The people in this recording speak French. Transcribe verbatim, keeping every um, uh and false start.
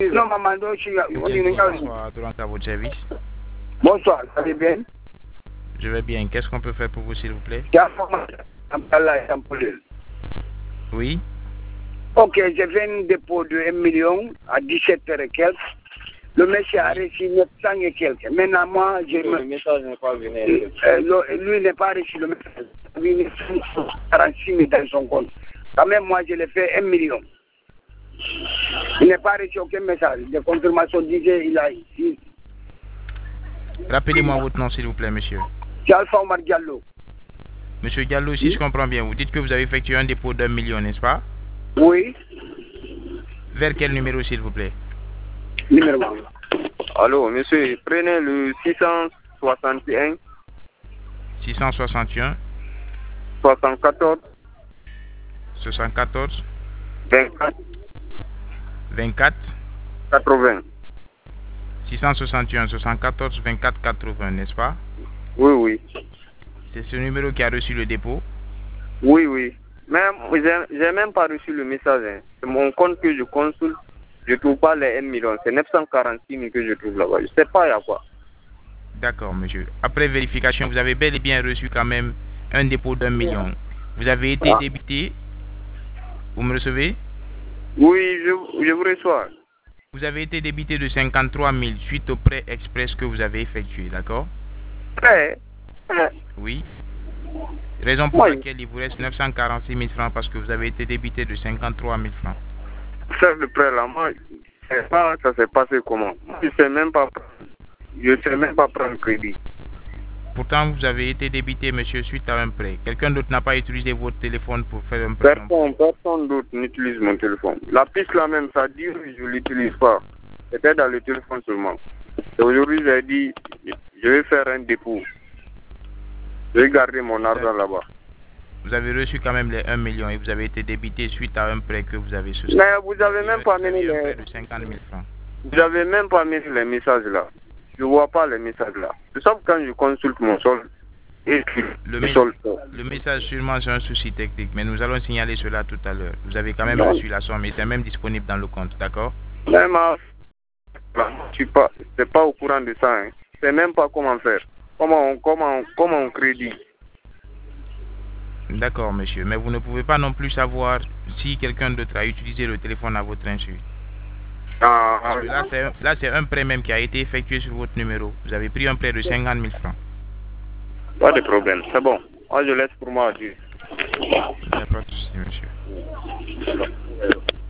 Non, maman, donc, je suis là. Bonsoir, tout le monde à votre service. Bonsoir, ça va bien? Je vais bien. Qu'est-ce qu'on peut faire pour vous, s'il vous plaît? Oui. Ok, j'ai fait un dépôt de un million à dix-sept heures et quelques. Le monsieur a reçu neuf cents et quelques. Maintenant, moi, j'ai... Le message n'est pas venu. Euh, lui n'a pas reçu le message. Il a quarante-six mille dans son compte. Quand même, moi, je l'ai fait un million. Il n'a pas reçu aucun message. De confirmation disait il a... Il... Rappelez-moi votre nom, s'il vous plaît, monsieur. C'est Alpha Omar Diallo. Monsieur Diallo, si oui. je comprends bien, vous dites que vous avez effectué un dépôt d'un million, n'est-ce pas? Oui. Vers quel numéro, s'il vous plaît? Numéro un. Allô, monsieur, prenez le six cent soixante et un. six cent soixante et un. soixante-quatorze. soixante-quatorze. vingt-quatre. vingt-quatre. quatre-vingts. six cent soixante et un, soixante-quatorze, vingt-quatre, quatre-vingts, n'est-ce pas? Oui, oui. C'est ce numéro qui a reçu le dépôt? Oui, oui. Même, j'ai même pas reçu le message. Hein. C'est mon compte que je consulte. Je ne trouve pas les un million. C'est neuf cent quarante-six mille que je trouve là-bas. Je ne sais pas il y a quoi. D'accord, monsieur. Après vérification, vous avez bel et bien reçu quand même un dépôt d'un million. Vous avez été ah. débité. Vous me recevez? Oui, je, je vous reçois. Vous avez été débité de cinquante-trois mille suite au prêt express que vous avez effectué, d'accord? Prêt? Oui. Raison pour oui. laquelle il vous reste neuf cent quarante-six mille francs parce que vous avez été débité de cinquante-trois mille francs. Ça, le prêt là, moi, je sais pas, ça s'est passé comment. Je sais même pas, je sais même pas prendre crédit. Pourtant, vous avez été débité, monsieur, suite à un prêt. Quelqu'un d'autre n'a pas utilisé votre téléphone pour faire un prêt? Personne, personne d'autre n'utilise mon téléphone. La piste là même, ça dit que je l'utilise pas. C'était dans le téléphone seulement. Et aujourd'hui, j'ai dit, je vais faire un dépôt. Je vais garder mon argent là-bas. Vous avez reçu quand même les un million et vous avez été débité suite à un prêt que vous avez souscrit. Mais vous avez même pas amené les... prêt de cinquante mille francs. Vous avez même pas amené les messages là. Je vois pas les messages là. Sauf quand je consulte mon solde. Et le, mes... le message sûrement c'est un souci technique, mais nous allons signaler cela tout à l'heure. Vous avez quand même non. reçu la somme et c'est même disponible dans le compte, d'accord? Même je suis pas, c'est pas au courant de ça. Hein. Je sais même pas comment faire. Comment on, comment, comment on crédit. D'accord, monsieur, mais vous ne pouvez pas non plus savoir si quelqu'un d'autre a utilisé le téléphone à votre insu. Ah, Parce que là, c'est, là, c'est un prêt même qui a été effectué sur votre numéro. Vous avez pris un prêt de cinquante mille francs. Pas de problème, c'est bon. Moi, je laisse pour moi. Dieu. Il n'y a pas de souci, monsieur.